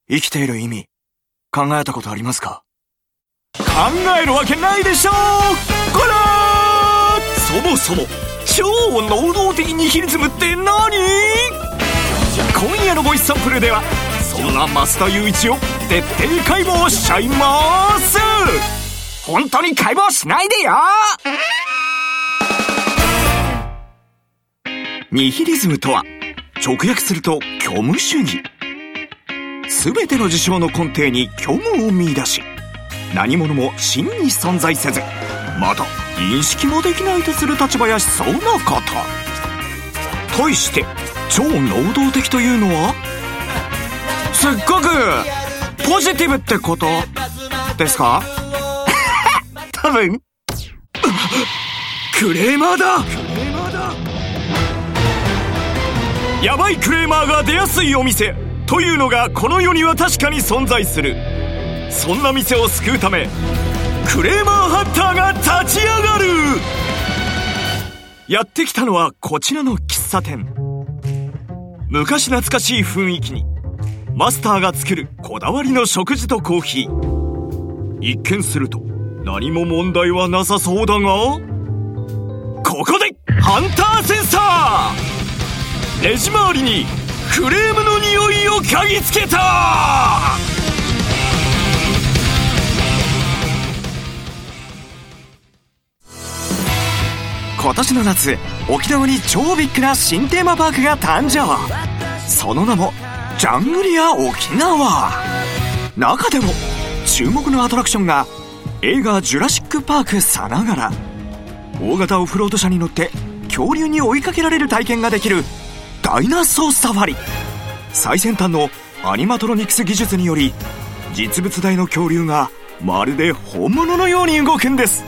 生きている意味、考えたことありますか？ 考えるわけないでしょう。こらそもそも超能動的ニヒリズムって何？今夜のボイスサンプルではそんな増田雄一を徹底解剖しちゃいます。本当に解剖しないでよ。ニヒリズムとは直訳すると虚無主義。すべての事象の根底に虚無を見出し、何者も真に存在せず、また認識もできないとする立場や思想のこと。対して超能動的というのは、すっごくポジティブってことですか？多分クレーマーだ。ヤバいクレーマーが出やすいお店というのがこの世には確かに存在する。そんな店を救うためクレーマーハンターが立ち上がる。やってきたのはこちらの喫茶店。昔懐かしい雰囲気にマスターが作るこだわりの食事とコーヒー。一見すると何も問題はなさそうだが、ここでハンターセンサー。レジ周りにクレームの匂いを嗅ぎつけた。今年の夏、沖縄に超ビッグな新テーマパークが誕生。その名もジャングリア沖縄。中でも注目のアトラクションが映画ジュラシックパークさながら、大型オフロード車に乗って恐竜に追いかけられる体験ができるダイナソーサファリ。最先端のアニマトロニクス技術により、実物大の恐竜がまるで本物のように動くんです。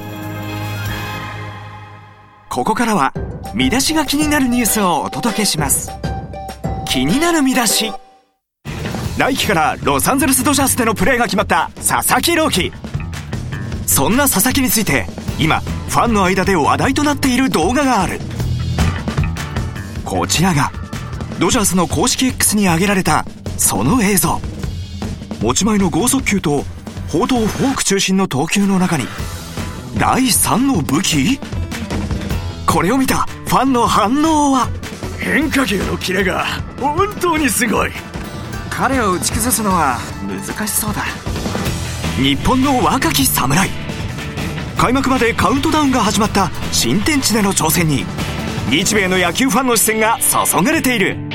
ここからは見出しが気になるニュースをお届けします。気になる見出し。来季からロサンゼルスドジャースでのプレーが決まった佐々木朗希。そんな佐々木について今ファンの間で話題となっている動画がある。こちらがドジャースの公式 X に上げられたその映像。持ち前の剛速球と砲頭フォーク中心の投球の中に第3の武器。これを見たファンの反応は、変化球のキレが本当にすごい。彼を打ち崩すのは難しそうだ。日本の若き侍。開幕までカウントダウンが始まった新天地での挑戦に日米の野球ファンの視線が注がれている。